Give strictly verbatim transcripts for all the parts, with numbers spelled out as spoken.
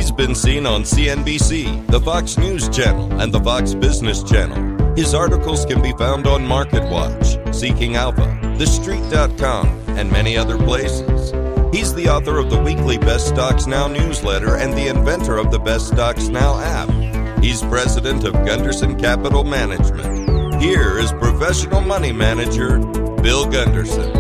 He's been seen on C N B C, the Fox News Channel, and the Fox Business Channel. His articles can be found on MarketWatch, Seeking Alpha, The Street dot com, and many other places. He's the author of the weekly Best Stocks Now newsletter and the inventor of the Best Stocks Now app. He's president of Gunderson Capital Management. Here is professional money manager, Bill Gunderson.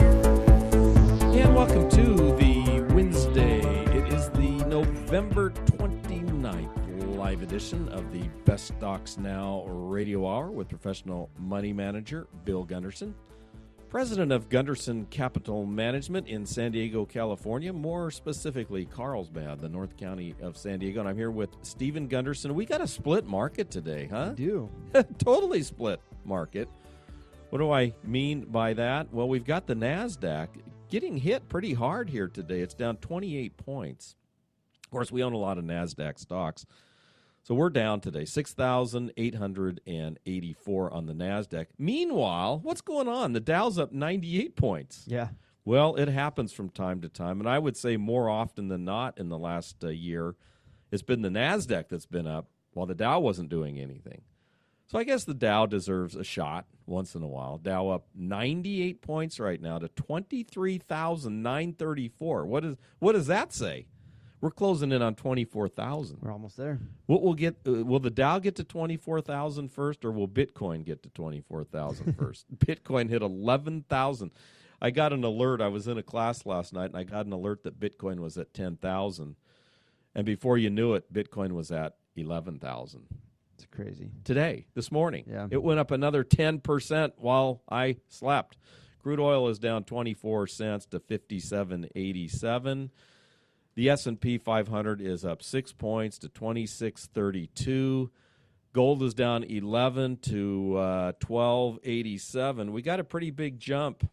And welcome to the Wednesday. It is the November twenty-ninth live edition of the Best Stocks Now radio hour with professional money manager, Bill Gunderson. President of Gunderson Capital Management in San Diego, California, more specifically Carlsbad, the North County of San Diego. And I'm here with Stephen Gunderson. We got a split market today, huh? I do. Totally split market. What do I mean by that? Well, we've got the NASDAQ getting hit pretty hard here today. It's down twenty-eight points. Of course, we own a lot of NASDAQ stocks. So we're down today, six thousand eight hundred eighty-four on the NASDAQ. Meanwhile, what's going on? The Dow's up ninety-eight points. Yeah. Well, it happens from time to time, and I would say more often than not in the last uh, year, it's been the NASDAQ that's been up while the Dow wasn't doing anything. So I guess the Dow deserves a shot once in a while. Dow up ninety-eight points right now to twenty-three thousand nine hundred thirty-four. What is what does that say? We're closing in on twenty-four thousand. We're almost there. What will get? Uh, will the Dow get to twenty-four thousand first, or will Bitcoin get to twenty-four thousand first? Bitcoin hit eleven thousand. I got an alert. I was in a class last night, and I got an alert that Bitcoin was at ten thousand. And before you knew it, Bitcoin was at eleven thousand. It's crazy. Today, this morning. Yeah. It went up another ten percent while I slept. Crude oil is down twenty-four cents to fifty-seven eighty-seven. The S and P five hundred is up six points to twenty-six thirty-two. Gold is down eleven to uh, twelve eighty-seven. We got a pretty big jump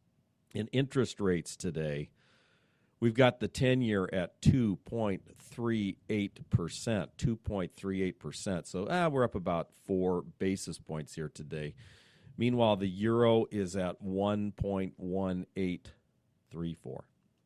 in interest rates today. We've got the ten-year at two point three eight percent, two point three eight percent. So ah, we're up about four basis points here today. Meanwhile, the euro is at one point one eight three four.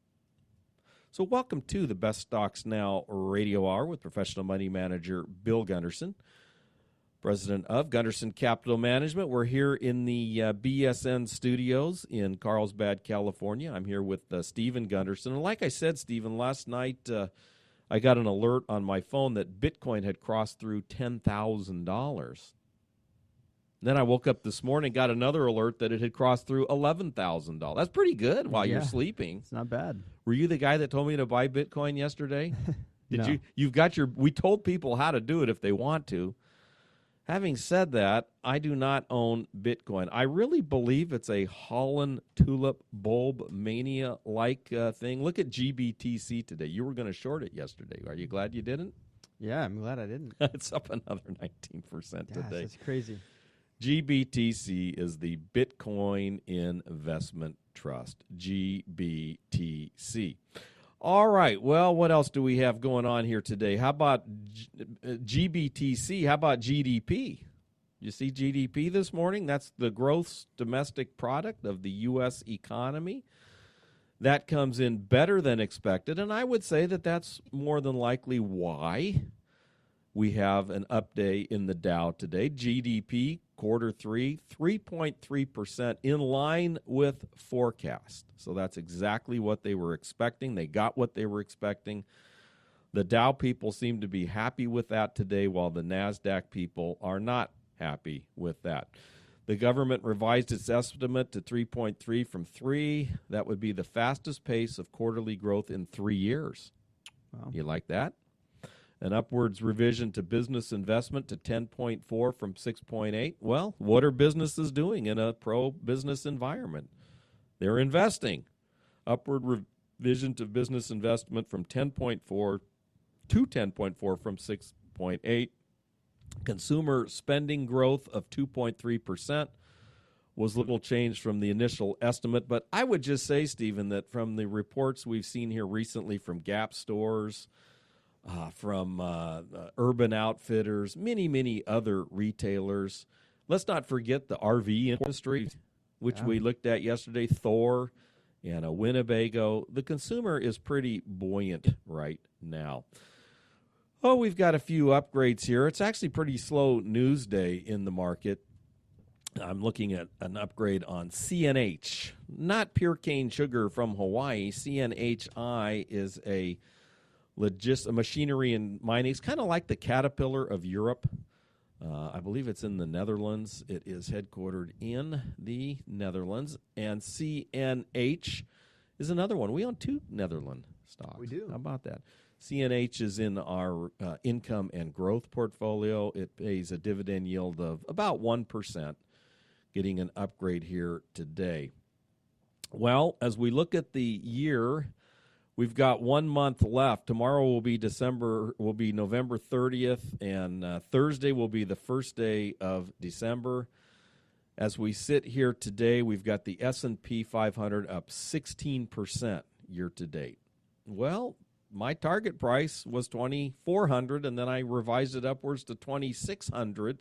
So welcome to the Best Stocks Now radio hour with professional money manager Bill Gunderson, president of Gunderson Capital Management. We're here in the uh, B S N studios in Carlsbad, California. I'm here with uh, Stephen Gunderson. And like I said, Stephen, last night uh, I got an alert on my phone that Bitcoin had crossed through ten thousand dollars. Then I woke up this morning, got another alert that it had crossed through eleven thousand dollars. That's pretty good while yeah, you're sleeping. It's not bad. Were you the guy that told me to buy Bitcoin yesterday? Did No. you? You've got your. We told people how to do it if they want to. Having said that, I do not own Bitcoin. I really believe it's a Holland tulip bulb mania like uh, thing. Look at G B T C today. You were going to short it yesterday. Are you glad you didn't? Yeah, I'm glad I didn't. It's up another nineteen percent Gosh, today. that's crazy. G B T C is the Bitcoin Investment Trust, G B T C. All right, well, what else do we have going on here today? How about G B T C? How about G D P? You see G D P this morning? That's the gross domestic product of the U S economy. That comes in better than expected, and I would say that that's more than likely why we have an update in the Dow today. G D P quarter three, three point three percent in line with forecast. So that's exactly what they were expecting. They got what they were expecting. The Dow people seem to be happy with that today, while the NASDAQ people are not happy with that. The government revised its estimate to three point three from three. That would be the fastest pace of quarterly growth in three years. Wow. You like that? An upwards revision to business investment to ten point four from six point eight. Well, what are businesses doing in a pro-business environment? They're investing. Upward revision to business investment from ten point four to ten point four from six point eight. Consumer spending growth of two point three percent was little change from the initial estimate. But I would just say, Stephen, that from the reports we've seen here recently from Gap stores, Uh, from uh, uh, Urban Outfitters, many, many other retailers. Let's not forget the R V industry, which yeah. we looked at yesterday, Thor and a Winnebago. The consumer is pretty buoyant right now. Oh, we've got a few upgrades here. It's actually pretty slow news day in the market. I'm looking at an upgrade on C N H, not pure cane sugar from Hawaii. C N H I is a logis- a machinery and mining. It's kind of like the Caterpillar of Europe. Uh, I believe it's in the Netherlands. It is headquartered in the Netherlands. And C N H is another one. We own two Netherlands stocks. We do. How about that? C N H is in our uh, income and growth portfolio. It pays a dividend yield of about one percent, getting an upgrade here today. Well, as we look at the year, we've got one month left. Tomorrow will be December, will be November thirtieth, and uh, Thursday will be the first day of December. As we sit here today, we've got the S and P five hundred up sixteen percent year to date. Well, my target price was twenty-four hundred, and then I revised it upwards to twenty-six hundred.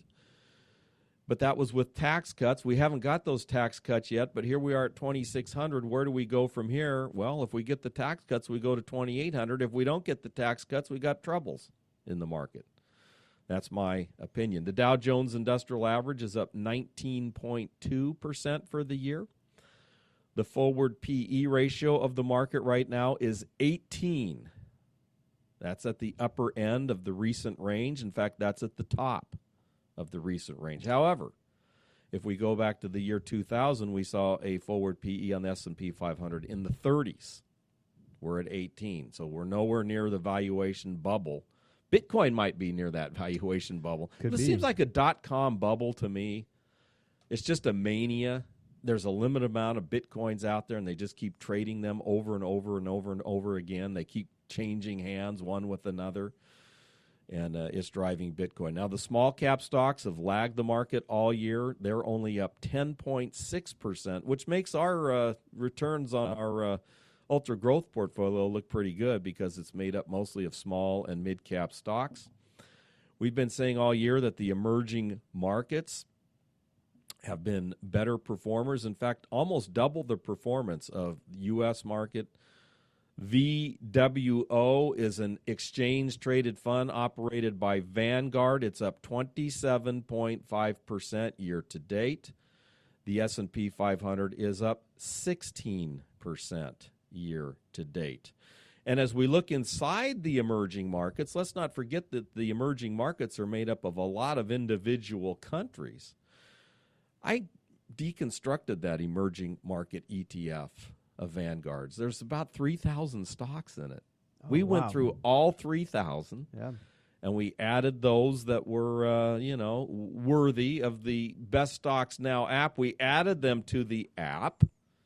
But that was with tax cuts. We haven't got those tax cuts yet, but here we are at twenty-six hundred. Where do we go from here? Well, if we get the tax cuts, we go to twenty-eight hundred. If we don't get the tax cuts, we got troubles in the market. That's my opinion. The Dow Jones Industrial Average is up nineteen point two percent for the year. The forward P E ratio of the market right now is eighteen. That's at the upper end of the recent range. In fact, that's at the top of the recent range. However, if we go back to the year two thousand, we saw a forward P E on the S and P five hundred in the thirties. We're at eighteen, so we're nowhere near the valuation bubble. Bitcoin might be near that valuation bubble. Could It be. seems like a dot-com bubble to me. It's just a mania. There's a limited amount of Bitcoins out there, and they just keep trading them over and over and over and over again. They keep changing hands one with another, and uh, it's driving Bitcoin. Now, the small cap stocks have lagged the market all year. They're only up ten point six percent, which makes our uh, returns on our uh, ultra growth portfolio look pretty good because it's made up mostly of small and mid cap stocks. We've been saying all year that the emerging markets have been better performers. In fact, almost double the performance of the U S market. V W O is an exchange-traded fund operated by Vanguard. It's up twenty-seven point five percent year-to-date. The S and P five hundred is up sixteen percent year-to-date. And as we look inside the emerging markets, let's not forget that the emerging markets are made up of a lot of individual countries. I deconstructed that emerging market E T F of Vanguard's. There's about three thousand stocks in it. Oh, we went wow. through all three thousand, Yeah. and we added those that were, uh, you know, worthy of the Best Stocks Now app. We added them to the app,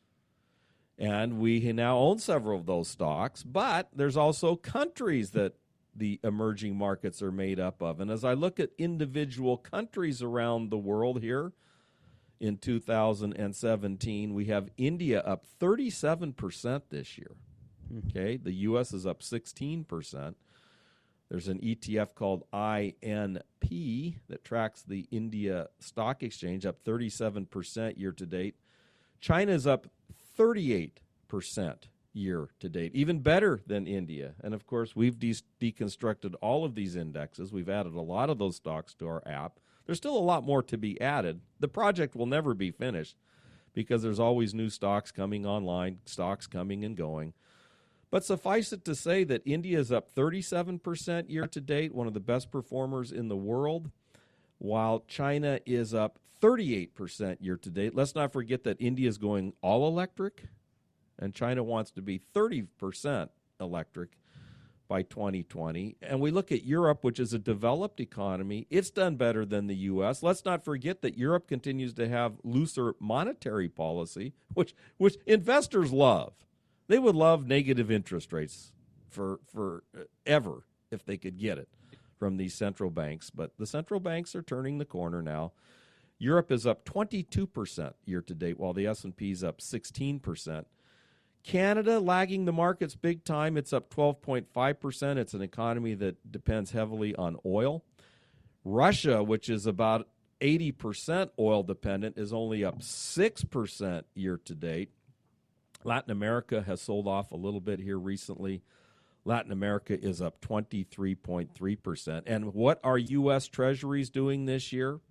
and we now own several of those stocks. But there's also countries that the emerging markets are made up of. And as I look at individual countries around the world here, in two thousand seventeen, we have India up thirty-seven percent this year. Okay, the U S is up sixteen percent. There's an E T F called I N P that tracks the India Stock Exchange, up thirty-seven percent year to date. China is up thirty-eight percent year to date, even better than India. And of course, we've de- deconstructed all of these indexes. We've added a lot of those stocks to our app. There's still a lot more to be added. The project will never be finished because there's always new stocks coming online, stocks coming and going. But suffice it to say that India is up thirty-seven percent year to date, one of the best performers in the world, while China is up thirty-eight percent year to date. Let's not forget that India is going all electric, and China wants to be thirty percent electric by twenty twenty. And we look at Europe, which is a developed economy. It's done better than the U S. Let's not forget that Europe continues to have looser monetary policy, which which investors love. They would love negative interest rates for for ever if they could get it from these central banks. But the central banks are turning the corner now. Europe is up twenty-two percent year to date, while the S and P is up sixteen percent. Canada lagging the markets big time. It's up twelve point five percent. It's an economy that depends heavily on oil. Russia, which is about eighty percent oil dependent, is only up six percent year to date. Latin America has sold off a little bit here recently. Latin America is up twenty-three point three percent. And what are U S Treasuries doing this year?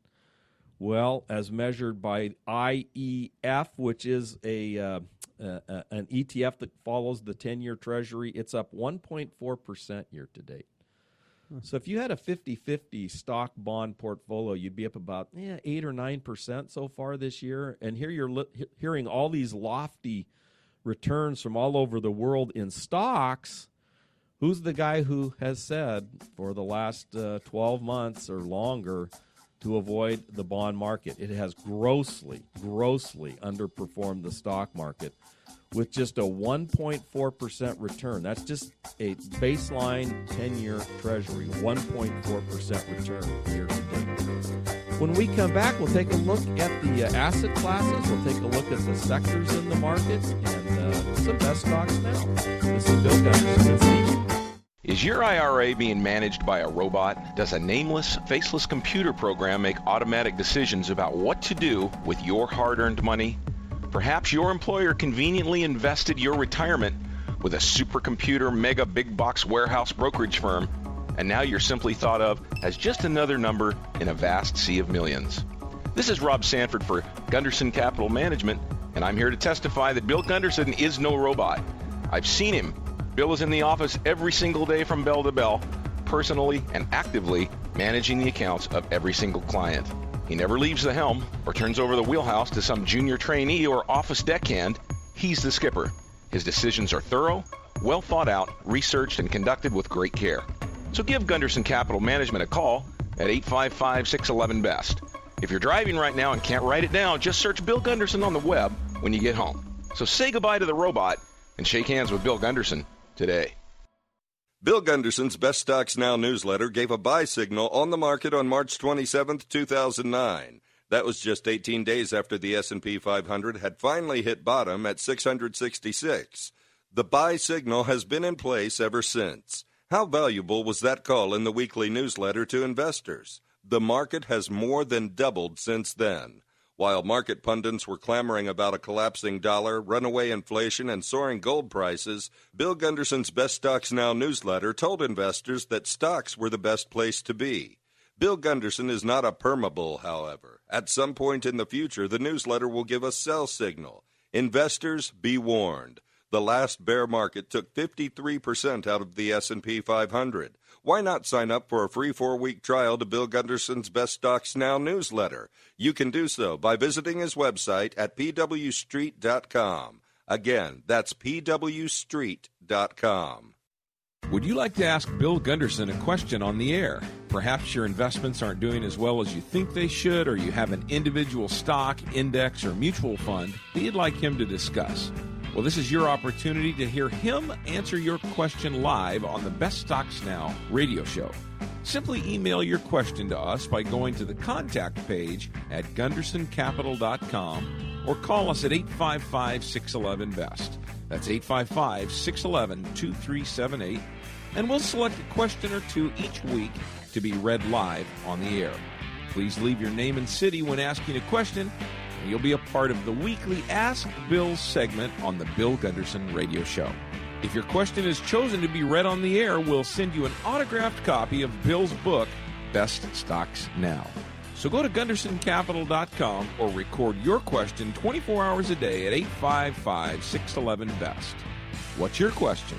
Well, as measured by I E F, which is a uh, uh, an E T F that follows the ten-year Treasury, it's up one point four percent year to date. Huh. So if you had a fifty-fifty stock bond portfolio, you'd be up about yeah, eight or nine percent so far this year. And here you're li- hearing all these lofty returns from all over the world in stocks. Who's the guy who has said for the last uh, twelve months or longer to avoid the bond market? It has grossly, grossly underperformed the stock market with just a one point four percent return. That's just a baseline ten-year Treasury, one point four percent return year to date. When we come back, we'll take a look at the uh, asset classes. We'll take a look at the sectors in the market and uh, some best stocks now. This is Bill Gunderson. Is your I R A being managed by a robot? Does a nameless, faceless computer program make automatic decisions about what to do with your hard-earned money? Perhaps your employer conveniently invested your retirement with a supercomputer mega big box warehouse brokerage firm, and now you're simply thought of as just another number in a vast sea of millions. This is Rob Sanford for Gunderson Capital Management, and I'm here to testify that Bill Gunderson is no robot. I've seen him. Bill is in the office every single day from bell to bell, personally and actively managing the accounts of every single client. He never leaves the helm or turns over the wheelhouse to some junior trainee or office deckhand. He's the skipper. His decisions are thorough, well thought out, researched, and conducted with great care. So give Gunderson Capital Management a call at eight five five, six one one, B E S T. If you're driving right now and can't write it down, just search Bill Gunderson on the web when you get home. So say goodbye to the robot and shake hands with Bill Gunderson today. Bill Gunderson's Best Stocks Now newsletter gave a buy signal on the market on March twenty-seventh, two thousand nine. That was just eighteen days after the S and P five hundred had finally hit bottom at six hundred sixty-six. The buy signal has been in place ever since. How valuable was that call in the weekly newsletter to investors? The market has more than doubled since then. While market pundits were clamoring about a collapsing dollar, runaway inflation, and soaring gold prices, Bill Gunderson's Best Stocks Now newsletter told investors that stocks were the best place to be. Bill Gunderson is not a permabull, however. At some point in the future, the newsletter will give a sell signal. Investors, be warned. The last bear market took fifty-three percent out of the S and P five hundred. Why not sign up for a free four-week trial to Bill Gunderson's Best Stocks Now newsletter? You can do so by visiting his website at p w street dot com. Again, that's p w street dot com. Would you like to ask Bill Gunderson a question on the air? Perhaps your investments aren't doing as well as you think they should, or you have an individual stock, index, or mutual fund that you'd like him to discuss. Well, this is your opportunity to hear him answer your question live on the Best Stocks Now radio show. Simply email your question to us by going to the contact page at gunderson capital dot com or call us at eight five five, six one one, B E S T. That's eight five five, six one one, two three seven eight, and we'll select a question or two each week to be read live on the air. Please leave your name and city when asking a question, and you'll be a part of the weekly Ask Bill segment on the Bill Gunderson Radio Show. If your question is chosen to be read on the air, we'll send you an autographed copy of Bill's book, Best Stocks Now. So go to gunderson capital dot com or record your question twenty-four hours a day at eight five five, six one one, B E S T. What's your question?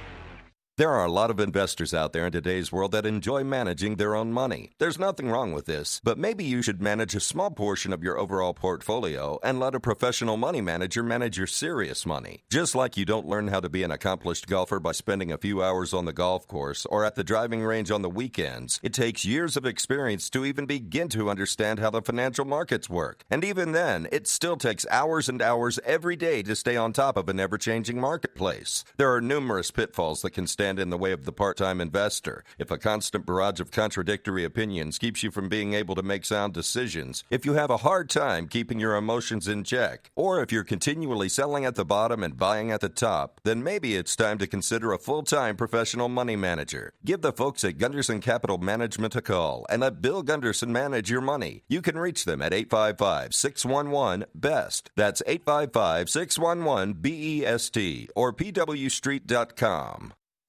There are a lot of investors out there in today's world that enjoy managing their own money. There's nothing wrong with this, but maybe you should manage a small portion of your overall portfolio and let a professional money manager manage your serious money. Just like you don't learn how to be an accomplished golfer by spending a few hours on the golf course or at the driving range on the weekends, it takes years of experience to even begin to understand how the financial markets work. And even then, it still takes hours and hours every day to stay on top of an ever-changing marketplace. There are numerous pitfalls that can stand in the way of the part-time investor. If a constant barrage of contradictory opinions keeps you from being able to make sound decisions, if you have a hard time keeping your emotions in check, or if you're continually selling at the bottom and buying at the top, then maybe it's time to consider a full-time professional money manager. Give the folks at Gunderson Capital Management a call and let Bill Gunderson manage your money. You can reach them at eight five five, six one one, B E S T. That's eight five five, six one one, B E S T or p w street dot com.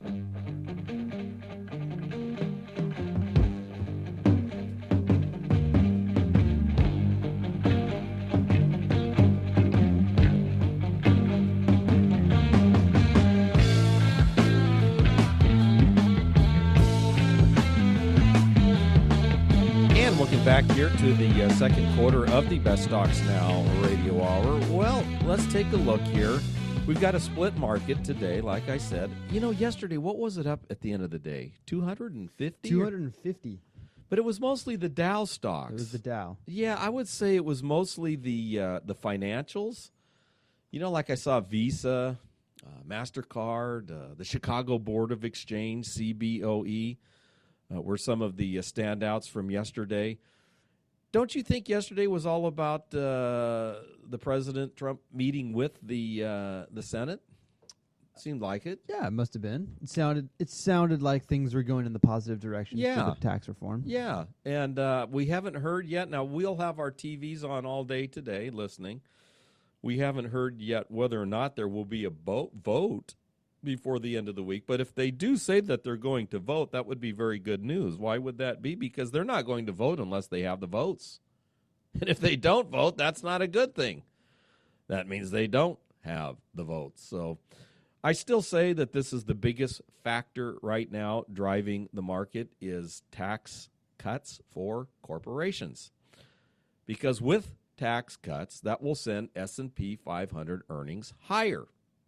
Looking back here to the uh, second quarter of the Best Stocks Now radio hour. Well, let's take a look here. We've got a split market today, like I said. You know, yesterday, what was it up at the end of the day? two hundred fifty? two hundred fifty. But it was mostly the Dow stocks. It was the Dow. Yeah, I would say it was mostly the uh, the financials. You know, like I saw Visa, uh, MasterCard, uh, the Chicago Board of Exchange, C B O E. Uh, were some of the uh, standouts from yesterday. Don't you think yesterday was all about uh, the President Trump meeting with the uh, the Senate? Seemed like it. Yeah, it must have been. It sounded it sounded like things were going in the positive direction Yeah. for the tax reform. Yeah, and uh, we haven't heard yet. Now, we'll have our T Vs on all day today listening. We haven't heard yet whether or not there will be a bo- vote before the end of the week. But if they do say that they're going to vote, that would be very good news. Why would that be? Because they're not going to vote unless they have the votes. And if they don't vote, that's not a good thing. That means they don't have the votes. So I still say that this is the biggest factor right now driving the market is tax cuts for corporations. Because with tax cuts, that will send S and P five hundred earnings higher.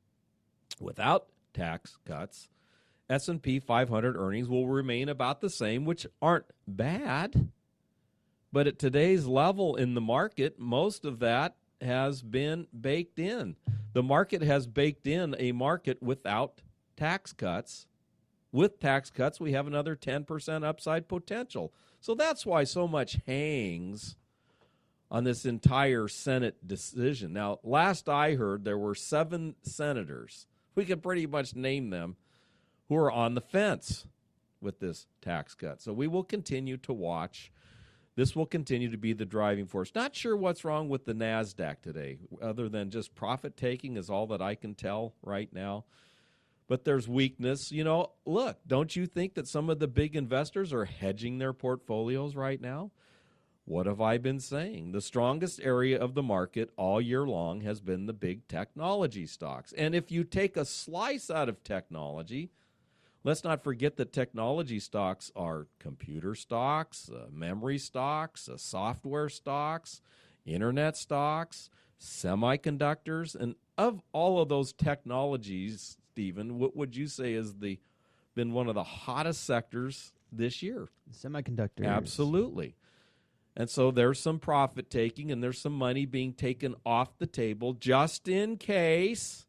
Without tax cuts, S and P five hundred earnings will remain about the same, which aren't bad. But at today's level in the market, most of that has been baked in. The market has baked in a market without tax cuts. With tax cuts, we have another ten percent upside potential. So that's why so much hangs on this entire Senate decision. Now, last I heard, there were seven senators, we can pretty much name them, who are on the fence with this tax cut. So we will continue to watch. This will continue to be the driving force. Not sure what's wrong with the NASDAQ today, other than just profit-taking is all that I can tell right now. But there's weakness. You know, look, don't you think that some of the big investors are hedging their portfolios right now? What have I been saying? The strongest area of the market all year long has been the big technology stocks. And if you take a slice out of technology, let's not forget that technology stocks are computer stocks, uh, memory stocks, uh, software stocks, internet stocks, semiconductors. And of all of those technologies, Stephen, what would you say has the been one of the hottest sectors this year? Semiconductors. Absolutely. And so there's some profit taking and there's some money being taken off the table just in case,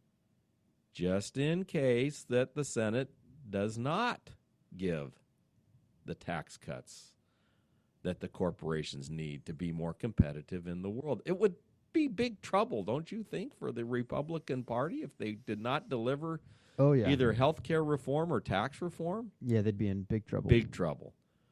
just in case that the Senate does not give the tax cuts that the corporations need to be more competitive in the world. It would be big trouble, don't you think, for the Republican Party if they did not deliver Oh yeah. either health care reform or tax reform? Yeah, they'd be in big trouble. Big trouble.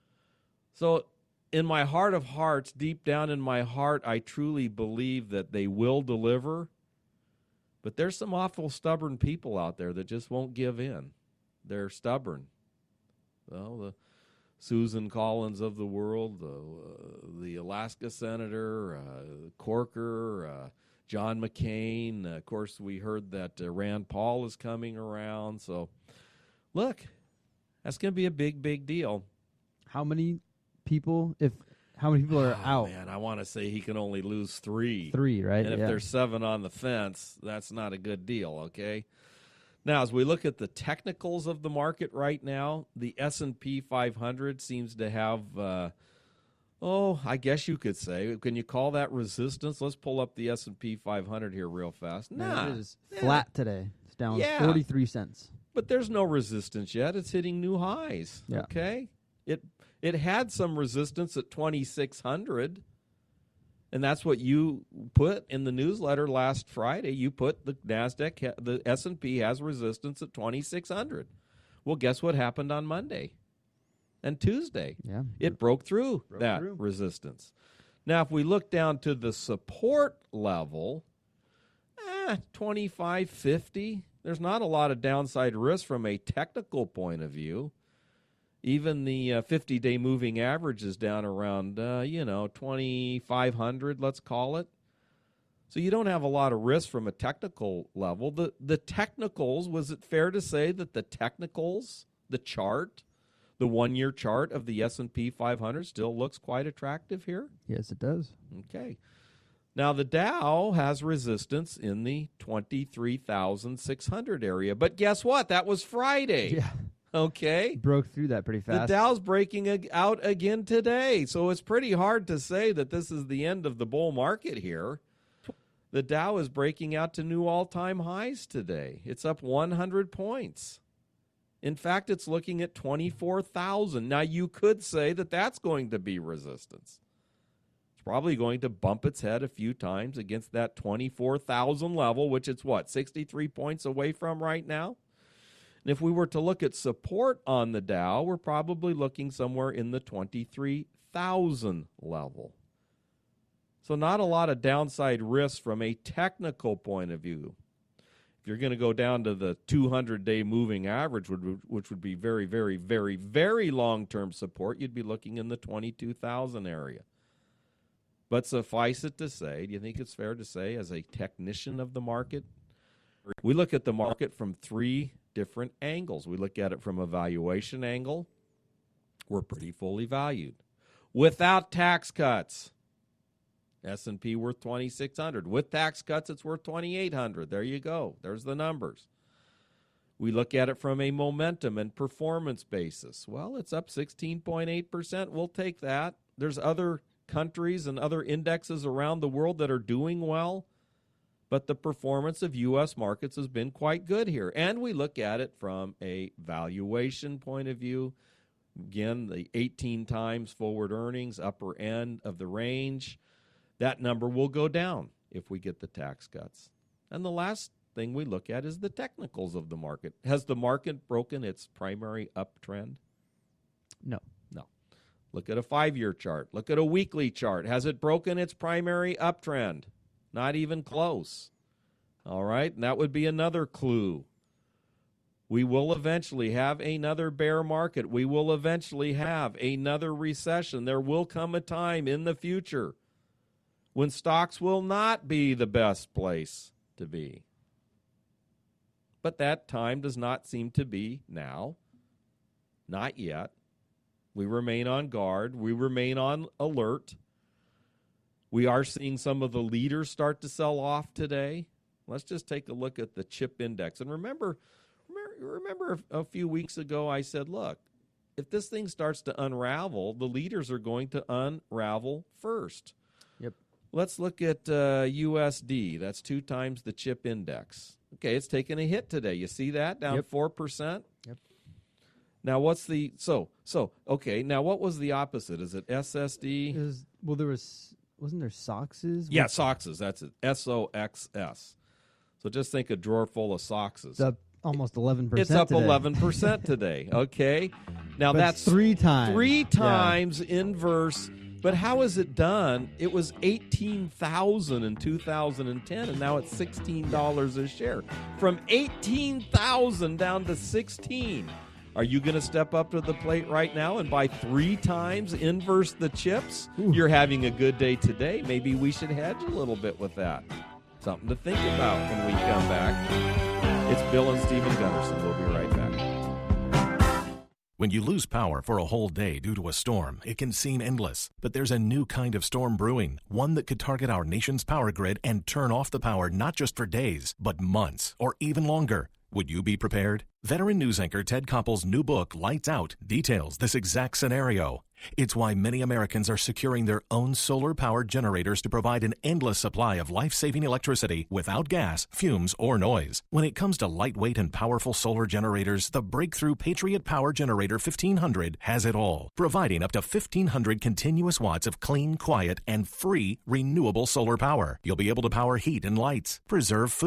So in my heart of hearts, deep down in my heart, I truly believe that they will deliver. But there's some awful stubborn people out there that just won't give in. They're stubborn. Well, the Susan Collins of the world, the, uh, the Alaska Senator, uh, Corker, uh, John McCain. Uh, of course, we heard that uh, Rand Paul is coming around. So, look, that's going to be a big, big deal. How many people, if how many people are Oh, out? Man, I want to say he can only lose three. Three, right? And if yeah. there's seven on the fence, that's not a good deal, okay? Now, as we look at the technicals of the market right now, the S and P five hundred seems to have, uh, oh, I guess you could say, can you call that resistance? Let's pull up the S and P five hundred here real fast. Man, Nah, it is yeah. flat today. It's down Yeah. forty-three cents. But there's no resistance yet. It's hitting new highs, Yeah. okay? It it had some resistance at twenty-six hundred. And that's what you put in the newsletter last Friday. You put the NASDAQ, the S and P has resistance at twenty-six hundred. Well, guess what happened on Monday and Tuesday? Yeah. It broke through Broke that through. resistance. Now, if we look down to the support level, eh, twenty-five fifty, There's not a lot of downside risk from a technical point of view. Even the uh, fifty-day moving average is down around, uh, you know, twenty-five hundred, let's call it. So you don't have a lot of risk from a technical level. The the technicals, was it fair to say that the technicals, the chart, the one-year chart of the S and P five hundred still looks quite attractive here? Yes, it does. Okay. Now, the Dow has resistance in the twenty-three thousand six hundred area. But guess what? That was Friday. Yeah. Okay. Broke through that pretty fast. The Dow's breaking ag- out again today. So it's pretty hard to say that this is the end of the bull market here. The Dow is breaking out to new all-time highs today. It's up one hundred points. In fact, it's looking at twenty-four thousand. Now, you could say that that's going to be resistance. It's probably going to bump its head a few times against that twenty-four thousand level, which it's what, sixty-three points away from right now? And if we were to look at support on the Dow, we're probably looking somewhere in the twenty-three thousand level. So not a lot of downside risk from a technical point of view. If you're going to go down to the two hundred day moving average, which would be very, very, very, very long-term support, you'd be looking in the twenty-two thousand area. But suffice it to say, do you think it's fair to say, as a technician of the market, we look at the market from three different angles. We look at it from a valuation angle. We're pretty fully valued. Without tax cuts, S and P worth twenty-six hundred. With tax cuts, it's worth twenty-eight hundred. There you go. There's the numbers. We look at it from a momentum and performance basis. Well, it's up sixteen point eight percent. We'll take that. There's other countries and other indexes around the world that are doing well, but the performance of U S markets has been quite good here. And we look at it from a valuation point of view. Again, the eighteen times forward earnings, upper end of the range. That number will go down if we get the tax cuts. And the last thing we look at is the technicals of the market. Has the market broken its primary uptrend? No. No. Look at a five-year chart. Look at a weekly chart. Has it broken its primary uptrend? Not even close. All right, and that would be another clue. We will eventually have another bear market. We will eventually have another recession. There will come a time in the future when stocks will not be the best place to be. But that time does not seem to be now. Not yet. We remain on guard. We remain on alert. We are seeing some of the leaders start to sell off today. Let's just take a look at the chip index. And remember, remember, remember a few weeks ago I said, look, if this thing starts to unravel, the leaders are going to unravel first. Yep. Let's look at uh, U S D. That's two times the chip index. Okay, it's taken a hit today. You see that? Down Yep. four percent? Yep. Now, what's the, so, so, okay, now what was the opposite? Is it S S D? It was, well, there was, wasn't there Soxes? Yeah, Soxes, that's it. S O X S. So just think a drawer full of Soxes. It's up almost eleven percent It's up today. eleven percent today, okay? Now But that's three times. Three Yeah. times inverse. But how is it done? It was eighteen thousand dollars in two thousand ten, and now it's sixteen dollars a share. From eighteen thousand dollars down to sixteen dollars. Are you going to step up to the plate right now and buy three times inverse the chips? Ooh. You're having a good day today. Maybe we should hedge a little bit with that. Something to think about when we come back. It's Bill and Stephen Gunderson. We'll be right back. When you lose power for a whole day due to a storm, it can seem endless. But there's a new kind of storm brewing, one that could target our nation's power grid and turn off the power not just for days, but months or even longer. Would you be prepared? Veteran news anchor Ted Koppel's new book, Lights Out, details this exact scenario. It's why many Americans are securing their own solar-powered generators to provide an endless supply of life-saving electricity without gas, fumes, or noise. When it comes to lightweight and powerful solar generators, the breakthrough Patriot Power Generator fifteen hundred has it all, providing up to fifteen hundred continuous watts of clean, quiet, and free renewable solar power. You'll be able to power heat and lights, preserve food,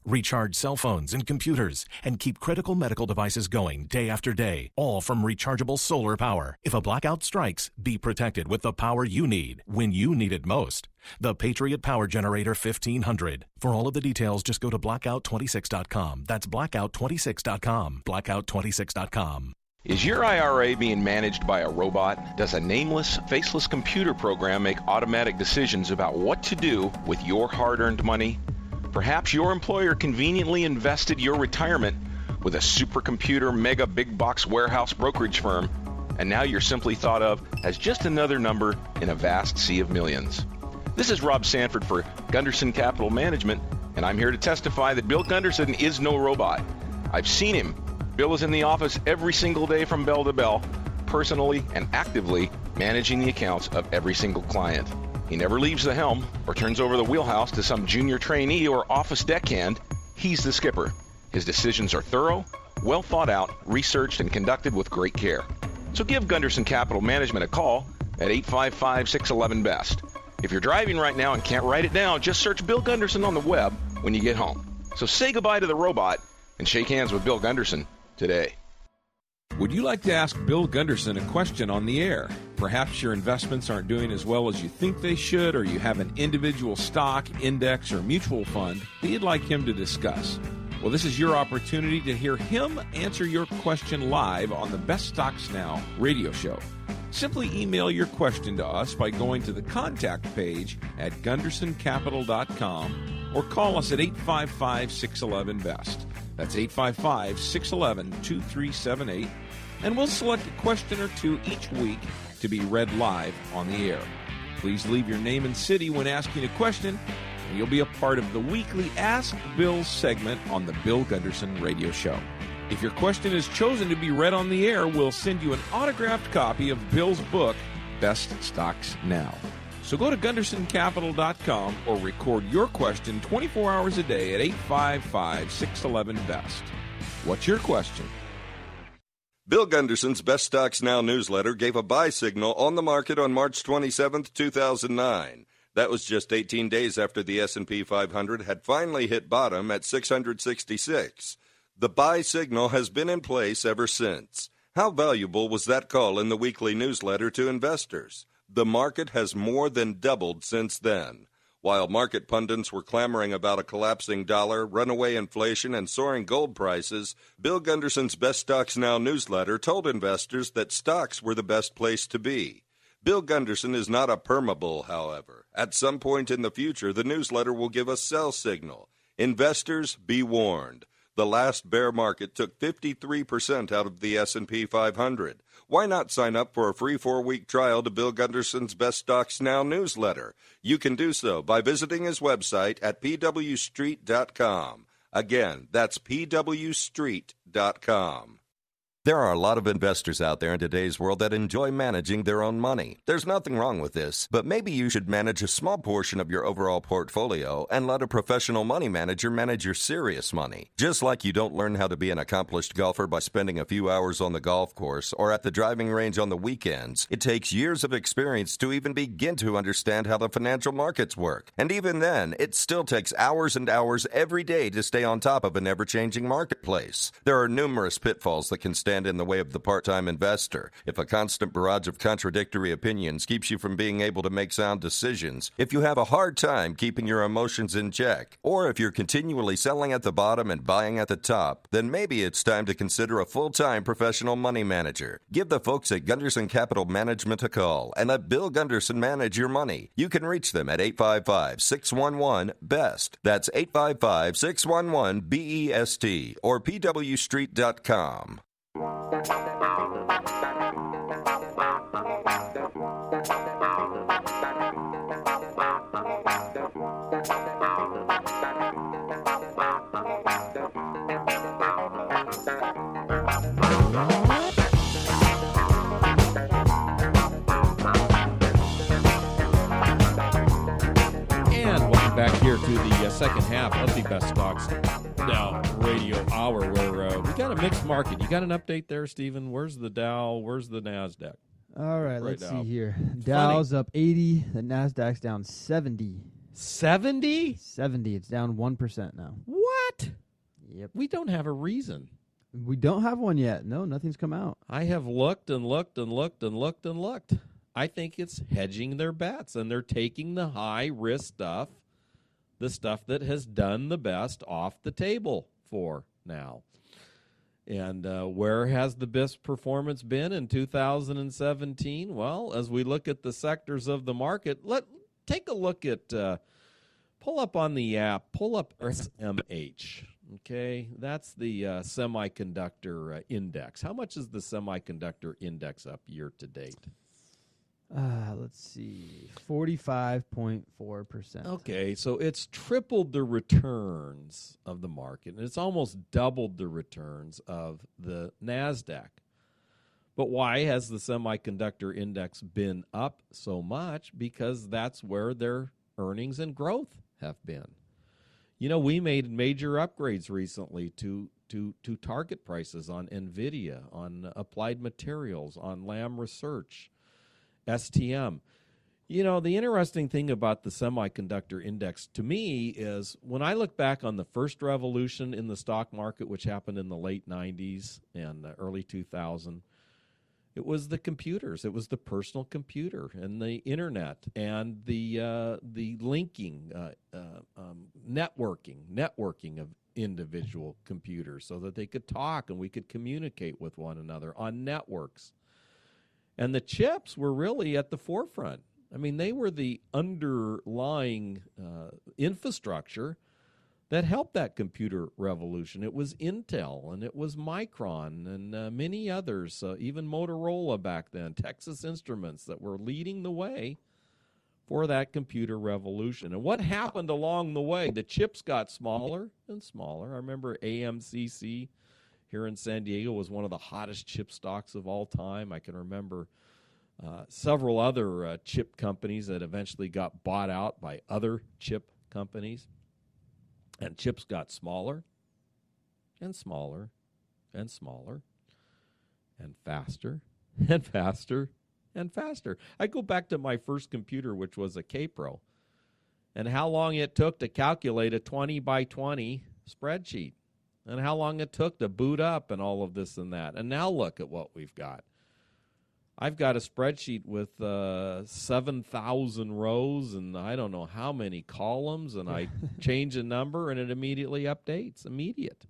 Recharge cell phones and computers and keep critical medical devices going day after day, all from rechargeable solar power. If a blackout strikes, be protected with the power you need when you need it most. The Patriot Power Generator fifteen hundred. For all of the details, just go to blackout twenty-six dot com. That's blackout twenty-six dot com. blackout twenty-six dot com. Is your I R A being managed by a robot? Does a nameless, faceless computer program make automatic decisions about what to do with your hard-earned money? Perhaps your employer conveniently invested your retirement with a supercomputer mega big box warehouse brokerage firm, and now you're simply thought of as just another number in a vast sea of millions. This is Rob Sanford for Gunderson Capital Management, and I'm here to testify that Bill Gunderson is no robot. I've seen him. Bill is in the office every single day from bell to bell, personally and actively managing the accounts of every single client. He never leaves the helm or turns over the wheelhouse to some junior trainee or office deckhand. He's the skipper. His decisions are thorough, well thought out, researched, and conducted with great care. So give Gunderson Capital Management a call at eight five five, six one one, B E S T. If you're driving right now and can't write it down, just search Bill Gunderson on the web when you get home. So say goodbye to the robot and shake hands with Bill Gunderson today. Would you like to ask Bill Gunderson a question on the air? Perhaps your investments aren't doing as well as you think they should, or you have an individual stock, index, or mutual fund that you'd like him to discuss. Well, this is your opportunity to hear him answer your question live on the Best Stocks Now radio show. Simply email your question to us by going to the contact page at gunderson capital dot com or call us at eight five five, six one one, B E S T. That's eight five five, six one one, two three seven eight, and we'll select a question or two each week to be read live on the air. Please leave your name and city when asking a question, and you'll be a part of the weekly Ask Bill segment on the Bill Gunderson Radio Show. If your question is chosen to be read on the air, we'll send you an autographed copy of Bill's book, Best Stocks Now. So go to gunderson capital dot com or record your question twenty-four hours a day at eight five five, six one one, B E S T. What's your question? Bill Gunderson's Best Stocks Now newsletter gave a buy signal on the market on March twenty-seventh, two thousand nine. That was just eighteen days after the S and P five hundred had finally hit bottom at six hundred sixty-six. The buy signal has been in place ever since. How valuable was that call in the weekly newsletter to investors? The market has more than doubled since then. While market pundits were clamoring about a collapsing dollar, runaway inflation, and soaring gold prices, Bill Gunderson's Best Stocks Now newsletter told investors that stocks were the best place to be. Bill Gunderson is not a permabull, however. At some point in the future, the newsletter will give a sell signal. Investors, be warned. The last bear market took fifty-three percent out of the S and P five hundred. Why not sign up for a free four-week trial to Bill Gunderson's Best Stocks Now newsletter? You can do so by visiting his website at p w street dot com. Again, that's p w street dot com. There are a lot of investors out there in today's world that enjoy managing their own money. There's nothing wrong with this, but maybe you should manage a small portion of your overall portfolio and let a professional money manager manage your serious money. Just like you don't learn how to be an accomplished golfer by spending a few hours on the golf course or at the driving range on the weekends, it takes years of experience to even begin to understand how the financial markets work. And even then, it still takes hours and hours every day to stay on top of an ever-changing marketplace. There are numerous pitfalls that can stand in the way of the part-time investor. If a constant barrage of contradictory opinions keeps you from being able to make sound decisions, if you have a hard time keeping your emotions in check, or if you're continually selling at the bottom and buying at the top, then maybe it's time to consider a full-time professional money manager. Give the folks at Gunderson Capital Management a call and let Bill Gunderson manage your money. You can reach them at eight five five, six one one, B E S T. That's eight five five, six one one, B E S T or p w street dot com. Back here to the uh, second half of the Best Stocks Now radio hour, where uh, we got a mixed market. You got an update there, Stephen? Where's the Dow? Where's the NASDAQ? All right, right let's now. see here. Dow's up eighty. The NASDAQ's down seventy. seventy? seventy. It's down one percent now. What? What? Yep. We don't have a reason. We don't have one yet. No, nothing's come out. I have looked and looked and looked and looked and looked. I think it's hedging their bets, and they're taking the high-risk stuff, the stuff that has done the best, off the table for now. And uh, where has the best performance been in two thousand seventeen? Well, as we look at the sectors of the market, let take a look at, uh, pull up on the app, pull up S M H. Okay, that's the uh, semiconductor uh, index. How much is the semiconductor index up year to date? Uh, let's see, forty-five point four percent. Okay, so it's tripled the returns of the market, and it's almost doubled the returns of the NASDAQ. But why has the semiconductor index been up so much? Because that's where their earnings and growth have been. You know, we made major upgrades recently to to to target prices on NVIDIA, on Applied Materials, on Lam Research, S T M. You know, the interesting thing about the semiconductor index to me is when I look back on the first revolution in the stock market, which happened in the late nineties and early two thousand, it was the computers. It was the personal computer and the internet and the uh, the linking, uh, uh, um, networking, networking of individual computers so that they could talk and we could communicate with one another on networks. And the chips were really at the forefront. I mean, they were the underlying uh, infrastructure that helped that computer revolution. It was Intel, and it was Micron, and uh, many others, uh, even Motorola back then, Texas Instruments, that were leading the way for that computer revolution. And what happened along the way? The chips got smaller and smaller. I remember A M C C here in San Diego was one of the hottest chip stocks of all time. I can remember uh, several other uh, chip companies that eventually got bought out by other chip companies. And chips got smaller and smaller and smaller and faster and faster and faster. I go back to my first computer, which was a K-Pro, and how long it took to calculate a twenty by twenty spreadsheet, and how long it took to boot up and all of this and that. And now look at what we've got. I've got a spreadsheet with uh, seven thousand rows and I don't know how many columns, and I change a number and it immediately updates, immediate.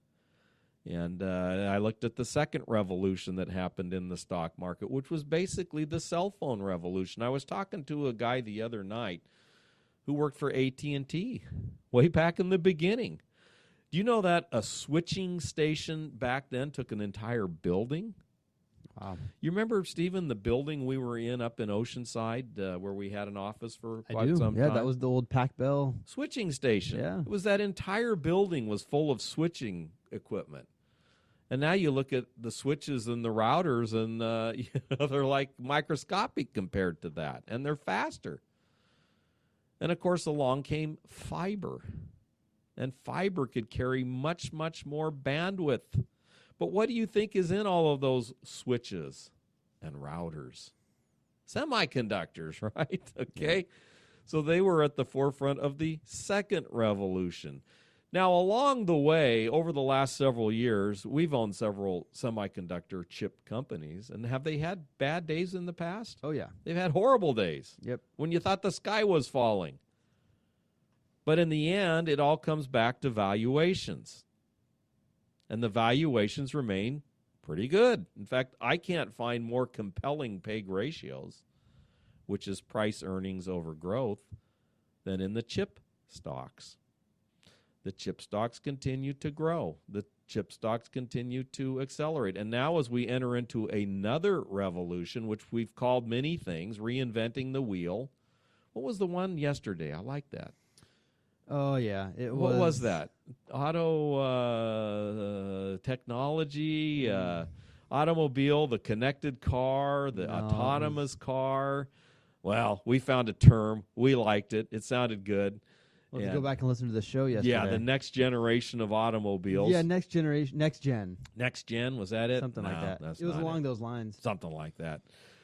And uh, I looked at the second revolution that happened in the stock market, which was basically the cell phone revolution. I was talking to a guy the other night who worked for A T and T way back in the beginning. Do you know that a switching station back then took an entire building? Wow. You remember, Stephen, the building we were in up in Oceanside uh, where we had an office for I quite do. some yeah, time? that was the old Pac Bell Switching station. Yeah. It was that entire building was full of switching equipment. And now you look at the switches and the routers, and uh, you know, they're like microscopic compared to that, and they're faster. And, of course, along came fiber. And fiber could carry much, much more bandwidth. But what do you think is in all of those switches and routers? Semiconductors, right? Okay. Yeah. So they were at the forefront of the second revolution. Now, along the way, over the last several years, we've owned several semiconductor chip companies. And have they had bad days in the past? Oh, yeah. They've had horrible days. Yep. When you thought the sky was falling. But in the end, it all comes back to valuations. And the valuations remain pretty good. In fact, I can't find more compelling P E G ratios, which is price earnings over growth, than in the chip stocks. The chip stocks continue to grow. The chip stocks continue to accelerate. And now as we enter into another revolution, which we've called many things, reinventing the wheel. What was the one yesterday? I like that. Oh, yeah. It what was, was that? Auto uh, uh, technology, uh, automobile, the connected car, the No, autonomous car. Well, we found a term. We liked it. It sounded good. Let's And go back and listen to the show yesterday. yeah, the next generation of automobiles. Yeah, next generation, next gen. Next gen, was that it? Something like No, that. that's It was not along those lines. Something like that.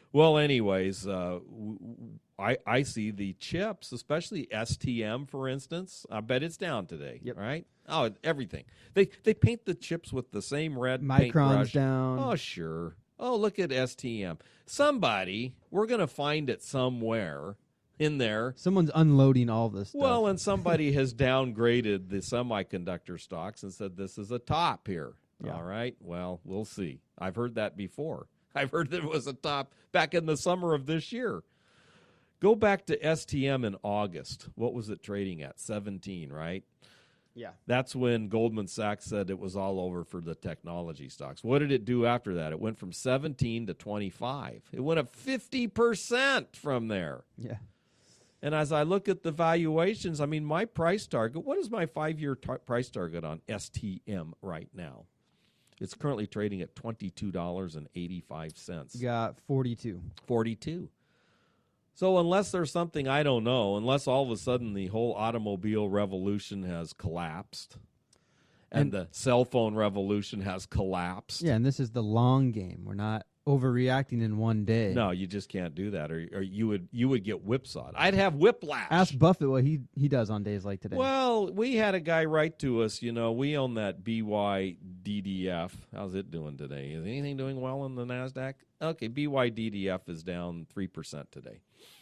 Well, anyways, uh, w- w- I I see the chips, especially S T M, for instance. I bet it's down today, Yep. right? Oh, everything. They they paint the chips with the same red Micron's paintbrush. down. Oh, sure. Oh, look at S T M. Somebody, we're going to find it somewhere in there. Someone's unloading all this stuff. Well, and somebody has downgraded the semiconductor stocks and said this is a top here. Yeah. All right. Well, we'll see. I've heard that before. I've heard that it was a top back in the summer of this year. Go back to S T M in August. What was it trading at? seventeen, right? yeah. That's when Goldman Sachs said it was all over for the technology stocks. What did it do after that? It went from seventeen to twenty-five. It went up fifty percent from there. Yeah. And as I look at the valuations, I mean, my price target, what is my five-year tar- price target on S T M right now? It's currently trading at twenty-two dollars and eighty-five cents. You got forty-two. forty-two. So unless there's something I don't know, unless all of a sudden the whole automobile revolution has collapsed and, And- the cell phone revolution has collapsed. Yeah, and this is the long game. We're not overreacting in one day. No, you just can't do that, or, or you would you would get whipsawed. I'd have whiplash. Ask Buffett what he he does on days like today. Well, we had a guy write to us, you know, we own that B Y D D F. How's it doing today? Is anything doing well in the NASDAQ? Okay, B Y D D F is down three percent today.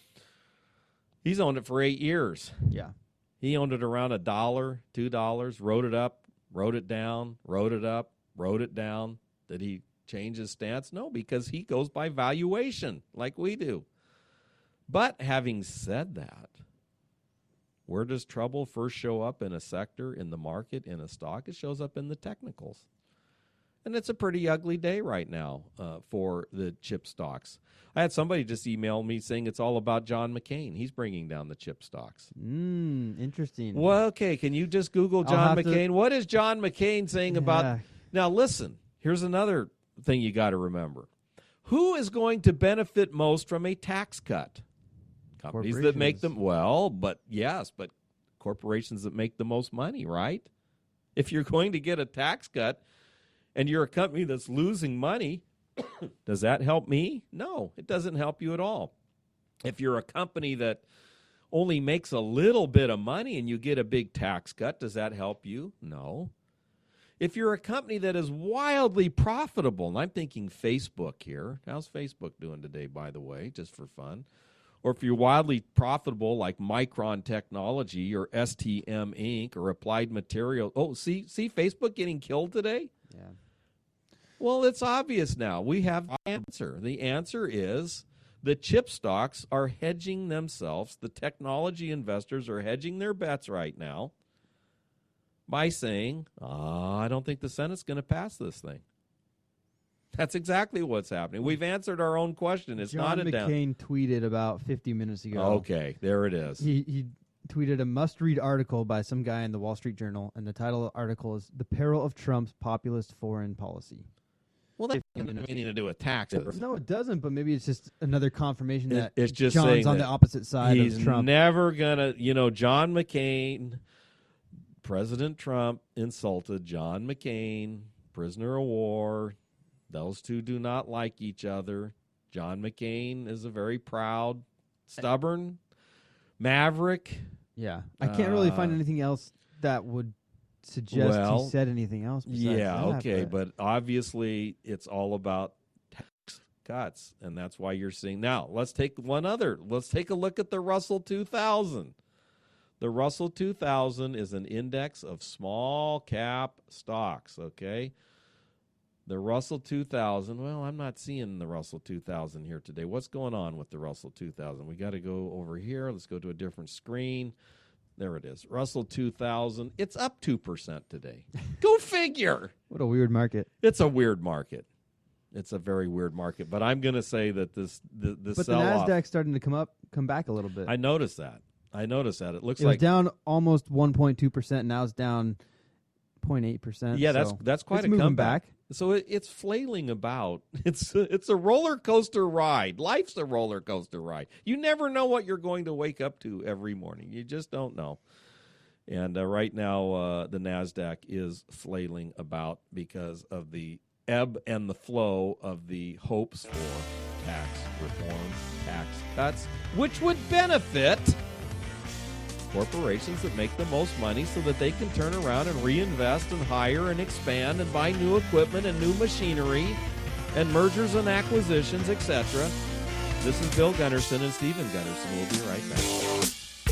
He's owned it for eight years. Yeah. He owned it around a dollar, two dollars, wrote it up, wrote it down, wrote it up, wrote it down. Did he change his stance? No, because he goes by valuation like we do. But having said that, where does trouble first show up in a sector, in the market, in a stock? It shows up in the technicals. And it's a pretty ugly day right now uh, for the chip stocks. I had somebody just email me saying it's all about John McCain. He's bringing down the chip stocks. Mm, interesting. Well, okay, can you just Google I'll John have to- McCain? What is John McCain saying about... Yeah. Now, listen, here's another thing you got to remember. Who is going to benefit most from a tax cut? Companies that make them... Well, but yes, but corporations that make the most money, right? If you're going to get a tax cut and you're a company that's losing money, does that help me? No, it doesn't help you at all. If you're a company that only makes a little bit of money and you get a big tax cut, does that help you? No. If you're a company that is wildly profitable, and I'm thinking Facebook here. How's Facebook doing today, by the way, just for fun? Or if you're wildly profitable like Micron Technology or S T M Incorporated or Applied Materials. Oh, see, see Facebook getting killed today? Yeah. Well, it's obvious now. We have the answer. The answer is the chip stocks are hedging themselves. The technology investors are hedging their bets right now by saying, oh, I don't think the Senate's going to pass this thing. That's exactly what's happening. We've answered our own question. It's John not a down. McCain tweeted about fifty minutes ago. Okay, there it is. He he tweeted a must-read article by some guy in the Wall Street Journal, and the title of the article is "The Peril of Trump's Populist Foreign Policy." Well, that has nothing to do with taxes. No, it doesn't. But maybe it's just another confirmation It- that it's just John's saying on that the opposite side He's of Trump. never gonna, you know, John McCain, President Trump insulted John McCain, prisoner of war. Those two do not like each other. John McCain is a very proud, stubborn maverick. yeah, I can't really find Uh, anything else that would suggest well, he said anything else. besides Yeah, that, okay, but obviously it's all about tax cuts, and that's why you're seeing. Now, let's take one other. Let's take a look at the Russell two thousand. The Russell two thousand is an index of small cap stocks, okay? The Russell two thousand, well, I'm not seeing the Russell two thousand here today. What's going on with the Russell two thousand? We got to go over here. Let's go to a different screen. There it is. Russell two thousand. It's up two percent today. Go figure. what a weird market. It's a weird market. It's a very weird market. But I'm going to say that this the, this But the sell-off. Nasdaq's starting to come up, come back a little bit. I noticed that. I noticed that. It looks it was like down almost one point two percent. Now it's down zero point eight percent. yeah, that's so that's quite it's a moving comeback. back. So it, it's flailing about. It's a, it's a roller coaster ride. Life's a roller coaster ride. You never know what you're going to wake up to every morning. You just don't know. And uh, right now, uh, the Nasdaq is flailing about because of the ebb and the flow of the hopes for tax reform, tax cuts, which would benefit corporations that make the most money so that they can turn around and reinvest and hire and expand and buy new equipment and new machinery and mergers and acquisitions, et cetera. This is Bill Gunderson and Stephen Gunderson. We'll be right back.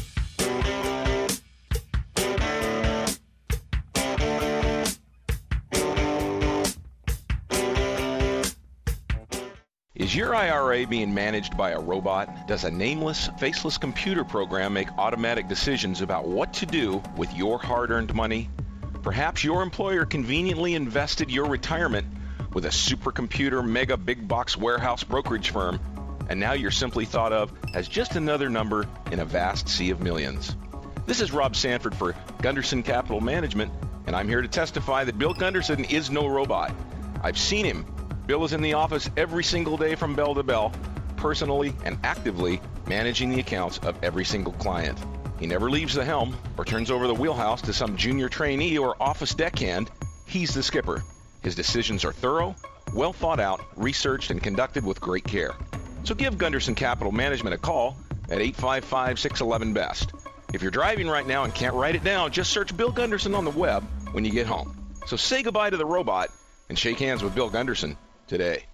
Is your I R A being managed by a robot? Does a nameless, faceless computer program make automatic decisions about what to do with your hard-earned money? Perhaps your employer conveniently invested your retirement with a supercomputer mega big box warehouse brokerage firm, and now you're simply thought of as just another number in a vast sea of millions. This is Rob Sanford for Gunderson Capital Management, and I'm here to testify that Bill Gunderson is no robot. I've seen him. Bill is in the office every single day from bell to bell, personally and actively managing the accounts of every single client. He never leaves the helm or turns over the wheelhouse to some junior trainee or office deckhand. He's the skipper. His decisions are thorough, well thought out, researched, and conducted with great care. So give Gunderson Capital Management a call at eight five five, six one one, B E S T. If you're driving right now and can't write it down, just search Bill Gunderson on the web when you get home. So say goodbye to the robot and shake hands with Bill Gunderson today.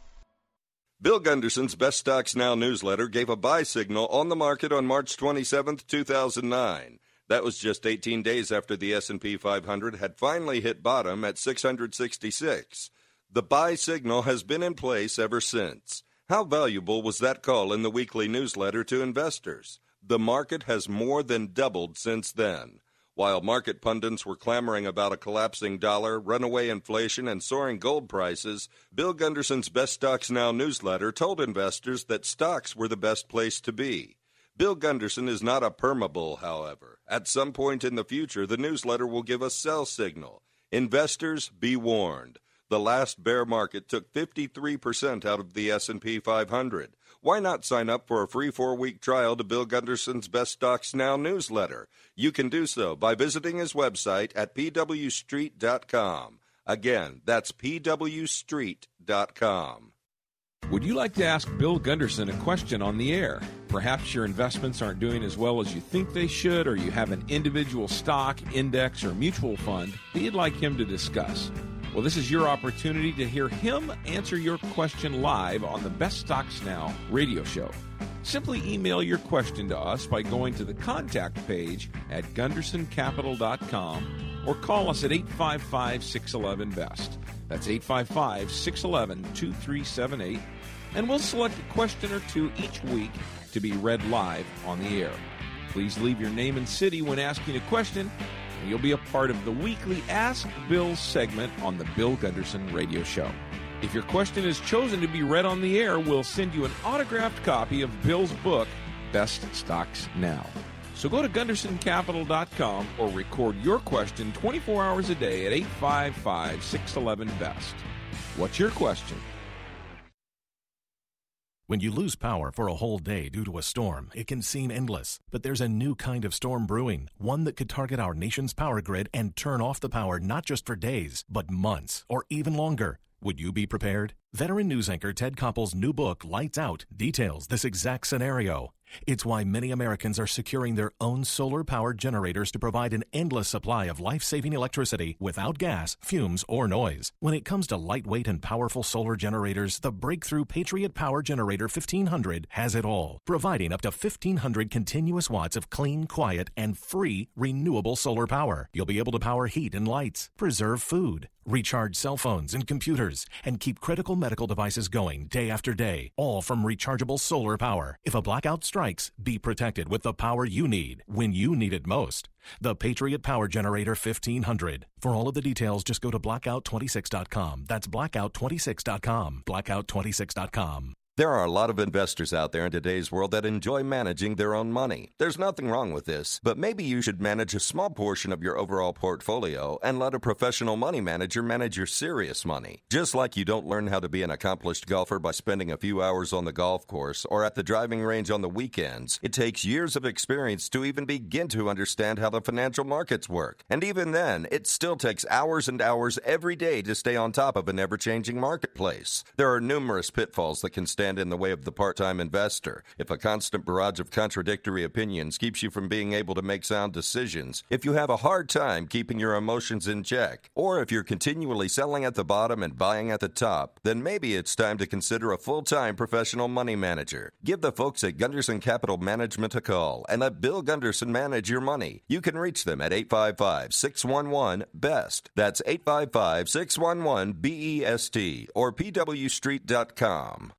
Bill Gunderson's Best Stocks Now newsletter gave a buy signal on the market on March twenty-seventh, two thousand nine. That was just eighteen days after the S and P five hundred had finally hit bottom at six hundred sixty-six. The buy signal has been in place ever since. How valuable was that call in the weekly newsletter to investors? The market has more than doubled since then. While market pundits were clamoring about a collapsing dollar, runaway inflation, and soaring gold prices, Bill Gunderson's Best Stocks Now newsletter told investors that stocks were the best place to be. Bill Gunderson is not a permabull, however. At some point in the future, the newsletter will give a sell signal. Investors, be warned. The last bear market took fifty-three percent out of the S and P five hundred. Why not sign up for a free four-week trial to Bill Gunderson's Best Stocks Now newsletter? You can do so by visiting his website at p w street dot com. Again, that's p w street dot com. Would you like to ask Bill Gunderson a question on the air? Perhaps your investments aren't doing as well as you think they should, or you have an individual stock, index, or mutual fund that you'd like him to discuss. Well, this is your opportunity to hear him answer your question live on the Best Stocks Now radio show. Simply email your question to us by going to the contact page at gunderson capital dot com or call us at eight five five, six one one, B E S T. That's eight five five, six one one, two three seven eight, and we'll select a question or two each week to be read live on the air. Please leave your name and city when asking a question, and you'll be a part of the weekly Ask Bill segment on the Bill Gunderson Radio Show. If your question is chosen to be read on the air, we'll send you an autographed copy of Bill's book, Best Stocks Now. So go to gunderson capital dot com or record your question twenty-four hours a day at eight five five, six one one, B E S T. What's your question? When you lose power for a whole day due to a storm, it can seem endless. But there's a new kind of storm brewing, one that could target our nation's power grid and turn off the power not just for days, but months or even longer. Would you be prepared? Veteran news anchor Ted Koppel's new book, Lights Out, details this exact scenario. It's why many Americans are securing their own solar-powered generators to provide an endless supply of life-saving electricity without gas, fumes, or noise. When it comes to lightweight and powerful solar generators, the breakthrough Patriot Power Generator fifteen hundred has it all, providing up to fifteen hundred continuous watts of clean, quiet, and free renewable solar power. You'll be able to power heat and lights, preserve food, recharge cell phones and computers, and keep critical medical devices going day after day, all from rechargeable solar power. If a blackout strikes, be protected with the power you need when you need it most. The Patriot Power Generator fifteen hundred. For all of the details, just go to blackout twenty-six dot com. That's blackout twenty-six dot com. blackout twenty-six dot com. There are a lot of investors out there in today's world that enjoy managing their own money. There's nothing wrong with this, but maybe you should manage a small portion of your overall portfolio and let a professional money manager manage your serious money. Just like you don't learn how to be an accomplished golfer by spending a few hours on the golf course or at the driving range on the weekends, it takes years of experience to even begin to understand how the financial markets work. And even then, it still takes hours and hours every day to stay on top of an ever-changing marketplace. There are numerous pitfalls that can stand stand in the way of the part-time investor, if a constant barrage of contradictory opinions keeps you from being able to make sound decisions, if you have a hard time keeping your emotions in check, or if you're continually selling at the bottom and buying at the top, then maybe it's time to consider a full-time professional money manager. Give the folks at Gunderson Capital Management a call and let Bill Gunderson manage your money. You can reach them at eight five five, six one one, B E S T. That's eight five five, six one one, B E S T or P W street dot com.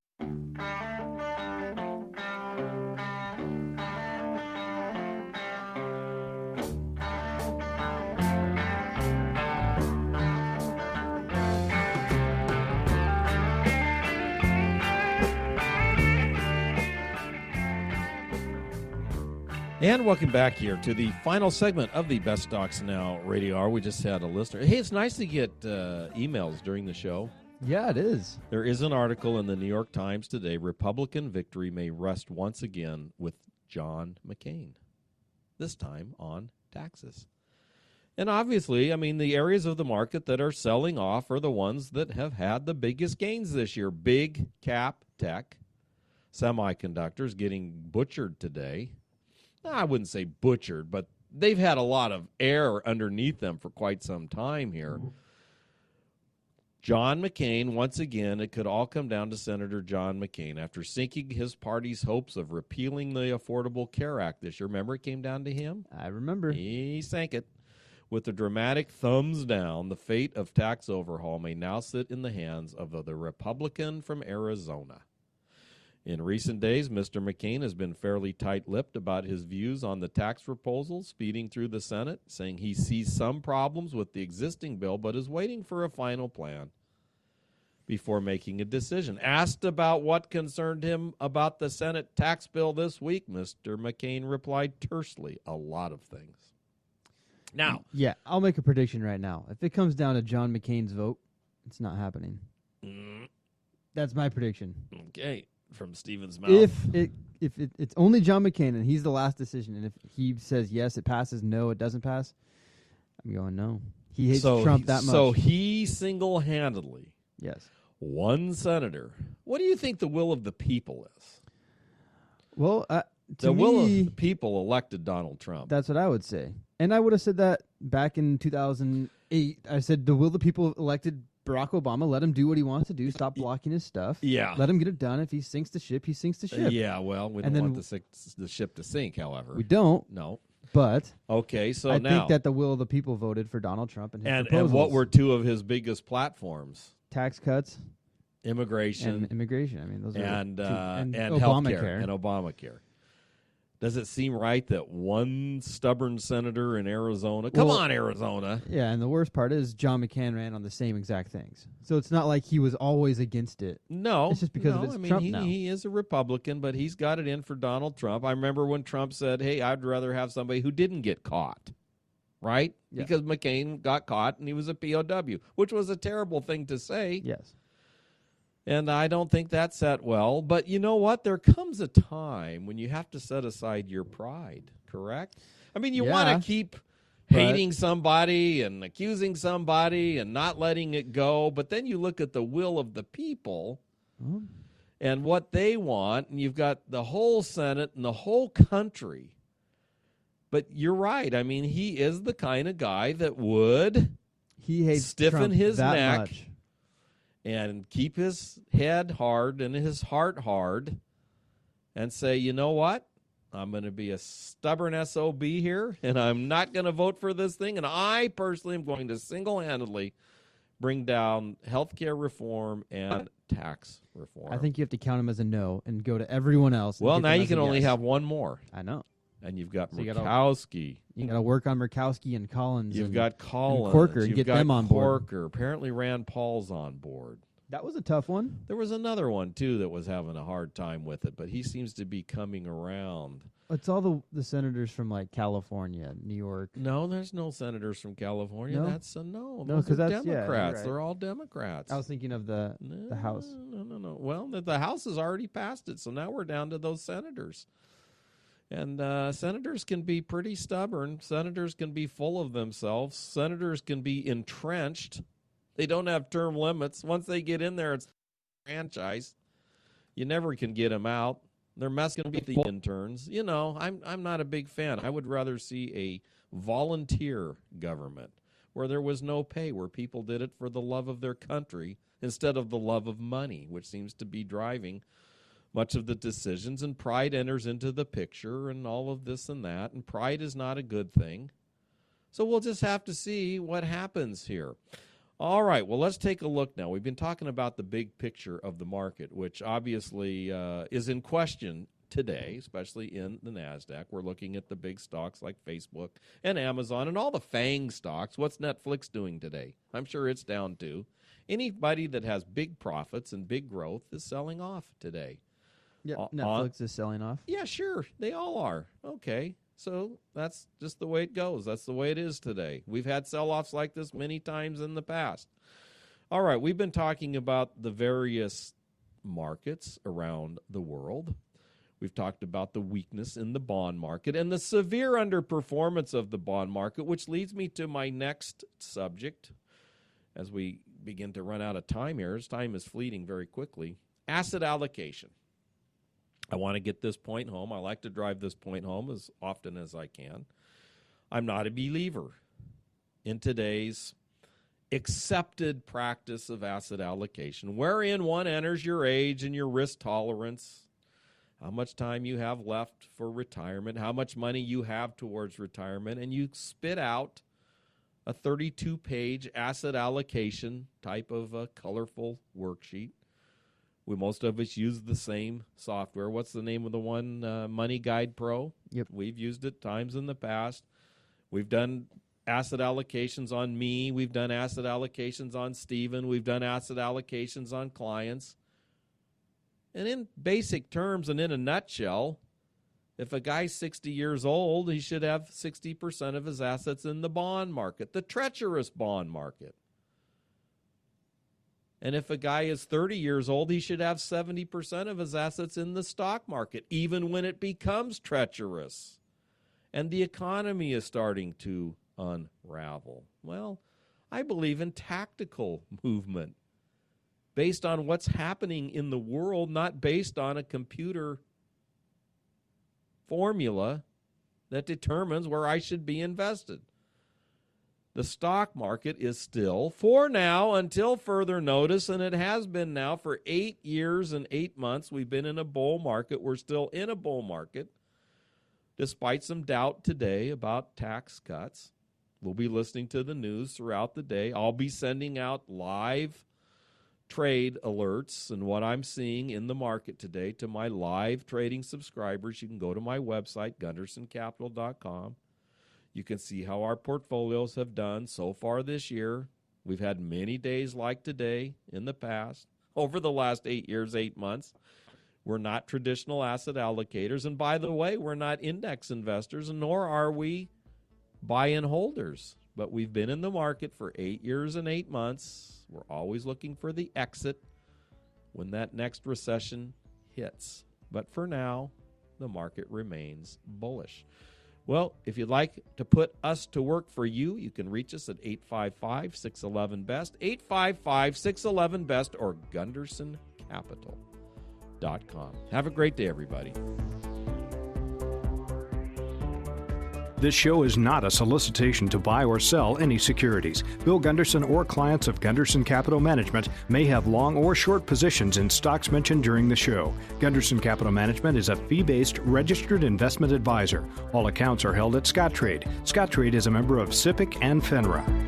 And welcome back here to the final segment of the Best Stocks Now Radio Hour. We just had a listener. Hey, it's nice to get uh, emails during the show. Yeah, it is. There is an article in the New York Times today, Republican victory may rest once again with John McCain, this time on taxes. And obviously, I mean, the areas of the market that are selling off are the ones that have had the biggest gains this year. Big cap tech, semiconductors getting butchered today. I wouldn't say butchered, but they've had a lot of air underneath them for quite some time here. John McCain, once again, it could all come down to Senator John McCain. After sinking his party's hopes of repealing the Affordable Care Act this year, remember it came down to him? I remember. He sank it. With a dramatic thumbs down, the fate of tax overhaul may now sit in the hands of the Republican from Arizona. In recent days, Mister McCain has been fairly tight-lipped about his views on the tax proposal speeding through the Senate, saying he sees some problems with the existing bill but is waiting for a final plan before making a decision. Asked about what concerned him about the Senate tax bill this week, Mister McCain replied tersely, a lot of things. Now, yeah, I'll make a prediction right now. If it comes down to John McCain's vote, it's not happening. Mm, That's my prediction. okay. From Stephen's mouth. If it if it, it's only John McCain and he's the last decision, and if he says yes, it passes, no, it doesn't pass, I'm going no. He hates so Trump he, that much. So he single-handedly, yes, one senator. What do you think the will of the people is? Well, uh, to The me, will of the people elected Donald Trump. that's what I would say, and I would have said that back in two thousand eight. I said the will of the people elected Barack Obama. Let him do what he wants to do. Stop blocking his stuff. Yeah. Let him get it done. If he sinks the ship, he sinks the ship. Uh, yeah, well, we And don't then want the, sink, the ship to sink, however. We don't, No. but Okay, so I now. think that the will of the people voted for Donald Trump and his and, proposals. and what were two of his biggest platforms? tax cuts Immigration and immigration. I mean, those and, are two, uh, and, and Obamacare. healthcare and Obamacare. Does it seem right that one stubborn senator in Arizona, come Well, on, Arizona, Yeah, and the worst part is John McCain ran on the same exact things. So it's not like he was always against it. No, It's just because no, of it's I mean, Trump he, now. he is a Republican, but he's got it in for Donald Trump. I remember when Trump said, hey, I'd rather have somebody who didn't get caught, right? Yeah. Because McCain got caught and he was a P O W, which was a terrible thing to say. Yes. And I don't think that set well. But you know what? There comes a time when you have to set aside your pride, correct? I mean, you Yeah. want to keep But- hating somebody and accusing somebody and not letting it go. But then you look at the will of the people Well, and what they want, and you've got the whole Senate and the whole country. But you're right. I mean, he is the kind of guy that would he hates stiffen Trump his that neck much. and keep his head hard and his heart hard and say, you know what? I'm going to be a stubborn S O B here, and I'm not going to vote for this thing. And I personally am going to single-handedly bring down health care reform and tax reform. I think you have to count him as a no and go to everyone else. and well, get now them you as can a only yes. have one more. I know. And you've got So you gotta- Murkowski. You got to work on Murkowski and Collins. You've and, got Collins. Corker and You've get got them on board. Corker. Apparently Rand Paul's on board. That was a tough one. There was another one, too, that was having a hard time with it, but he seems to be coming around. It's all the the senators from like California, New York. No, there's no senators from California. No? That's a no. No, Those 'cause are that's- yeah, you're Democrats. right. They're all Democrats. I was thinking of the no, the House. No, no, no. Well, the, the House has already passed it, so now we're down to those senators. And uh, senators can be pretty stubborn. Senators can be full of themselves. Senators can be entrenched. They don't have term limits. Once they get in there, it's franchise. You never can get them out. They're messing with the interns. You know, I'm I'm not a big fan. I would rather see a volunteer government where there was no pay, where people did it for the love of their country instead of the love of money, which seems to be driving much of the decisions. And pride enters into the picture and all of this and that. And pride is not a good thing. So we'll just have to see what happens here. All right, well, let's take a look now. We've been talking about the big picture of the market, which obviously uh, is in question today, especially in the NASDAQ. We're looking at the big stocks like Facebook and Amazon and all the FANG stocks. What's Netflix doing today? I'm sure it's down too. Anybody that has big profits and big growth is selling off today. Yeah, uh, Netflix uh, is selling off. Yeah, sure. They all are. Okay. So that's just the way it goes. That's the way it is today. We've had sell-offs like this many times in the past. All right, we've been talking about the various markets around the world. We've talked about the weakness in the bond market and the severe underperformance of the bond market, which leads me to my next subject. As we begin to run out of time here, as time is fleeting very quickly, asset allocation. I want to get this point home. I like to drive this point home as often as I can. I'm not a believer in today's accepted practice of asset allocation, wherein one enters your age and your risk tolerance, how much time you have left for retirement, how much money you have towards retirement, and you spit out a thirty-two page asset allocation type of a colorful worksheet. We, most of us use the same software. What's the name of the one? Uh, Money Guide Pro. Yep. We've used it times in the past. We've done asset allocations on me. We've done asset allocations on Steven. We've done asset allocations on clients. And in basic terms and in a nutshell, if a guy's sixty years old, he should have sixty percent of his assets in the bond market, the treacherous bond market. And if a guy is thirty years old, he should have seventy percent of his assets in the stock market, even when it becomes treacherous and the economy is starting to unravel. Well, I believe in tactical movement based on what's happening in the world, not based on a computer formula that determines where I should be invested. The stock market is still, for now, until further notice, and it has been now for eight years and eight months, we've been in a bull market. We're still in a bull market, despite some doubt today about tax cuts. We'll be listening to the news throughout the day. I'll be sending out live trade alerts and what I'm seeing in the market today to my live trading subscribers. You can go to my website, gunderson capital dot com. You can see how our portfolios have done so far this year. We've had many days like today in the past. Over the last eight years, eight months, we're not traditional asset allocators. And by the way, we're not index investors, nor are we buy-in holders. But we've been in the market for eight years and eight months. We're always looking for the exit when that next recession hits. But for now, the market remains bullish. Well, if you'd like to put us to work for you, you can reach us at eight five five, six one one, B E S T, eight five five, six one one, B E S T, or gunderson capital dot com. Have a great day, everybody. This show is not a solicitation to buy or sell any securities. Bill Gunderson or clients of Gunderson Capital Management may have long or short positions in stocks mentioned during the show. Gunderson Capital Management is a fee-based registered investment advisor. All accounts are held at Scottrade. Scottrade is a member of SIPC and FINRA.